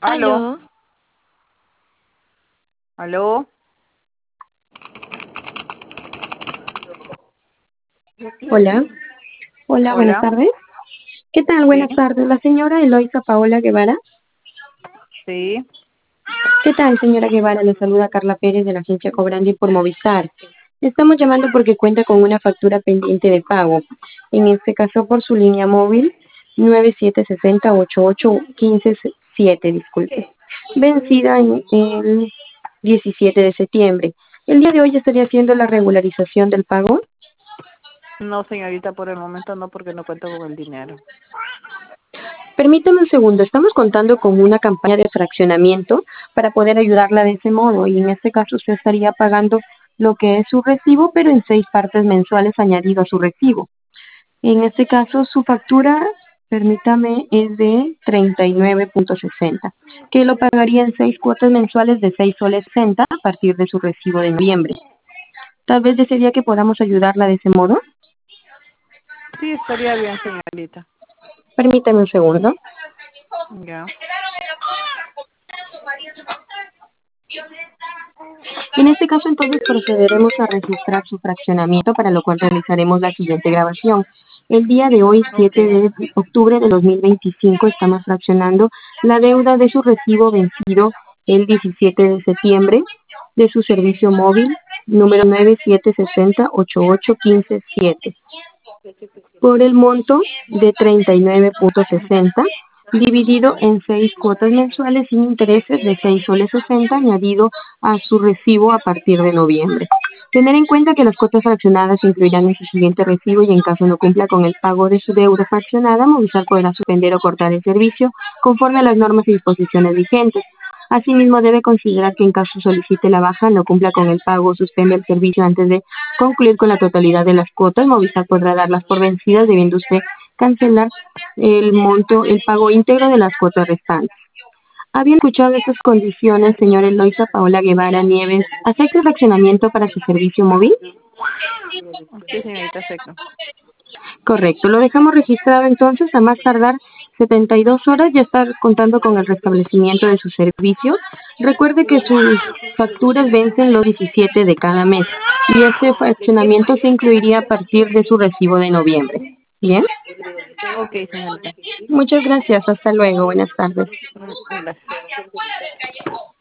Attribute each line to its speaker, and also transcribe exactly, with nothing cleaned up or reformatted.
Speaker 1: Aló,
Speaker 2: Aló,
Speaker 1: aló,
Speaker 3: Hola, hola, buenas
Speaker 1: hola,
Speaker 3: tardes. ¿Qué tal?
Speaker 1: sí,
Speaker 3: Buenas tardes. La señora Eloisa Paola Guevara.
Speaker 1: sí,
Speaker 3: ¿Qué tal, señora Guevara? Le saluda Carla Pérez de la agencia Cobrandi por Movistar. Le estamos llamando porque cuenta con una factura pendiente de pago. En este caso por su línea móvil nueve siete seis cero ocho ocho uno cinco siete, disculpe. Vencida en el diecisiete de septiembre. El día de hoy estaría haciendo la regularización del pago.
Speaker 1: no señorita, por el momento no, porque no cuento con el dinero.
Speaker 3: Permítame un segundo, estamos contando con una campaña de fraccionamiento para poder ayudarla de ese modo y en este caso usted estaría pagando lo que es su recibo, pero en seis partes mensuales añadido a su recibo. En este caso su factura, permítame, es de treinta y nueve punto sesenta, que lo pagaría en seis cuotas mensuales de seis soles sesenta a partir de su recibo de noviembre. Tal vez desearía que podamos ayudarla de ese modo.
Speaker 1: Sí, estaría bien señorita.
Speaker 3: Permítame un segundo.
Speaker 1: Ya,
Speaker 3: En este caso, entonces, procederemos a registrar su fraccionamiento, para lo cual realizaremos la siguiente grabación. El día de hoy,
Speaker 1: ok,
Speaker 3: siete de octubre de dos mil veinticinco, estamos fraccionando la deuda de su recibo vencido el diecisiete de septiembre de su servicio móvil número nueve siete seis cero ocho ocho uno cinco siete por el monto de treinta y nueve punto sesenta, dividido en seis cuotas mensuales sin intereses de seis soles sesenta añadido a su recibo a partir de noviembre. Tener en cuenta que las cuotas fraccionadas se incluirán en su siguiente recibo y en caso no cumpla con el pago de su deuda fraccionada, Movistar podrá suspender o cortar el servicio conforme a las normas y disposiciones vigentes. Asimismo, debe considerar que en caso solicite la baja, no cumpla con el pago o suspenda el servicio antes de concluir con la totalidad de las cuotas, Movistar podrá darlas por vencidas, debiendo usted cancelar el monto, el pago íntegro de las cuotas restantes. ¿Había escuchado estas condiciones, señora Eloisa Paola Guevara Nieves? ¿Acepta el fraccionamiento para su servicio móvil?
Speaker 1: sí señorita, acepto.
Speaker 3: Correcto, lo dejamos registrado entonces. A más tardar setenta y dos horas ya estar contando con el restablecimiento de su servicio. Recuerde que sus facturas vencen los diecisiete de cada mes y este fraccionamiento se incluiría a partir de su recibo de noviembre. ¿Bien?
Speaker 1: Ok señorita.
Speaker 3: Muchas gracias. Hasta luego. Buenas tardes.
Speaker 1: Mm, gracias.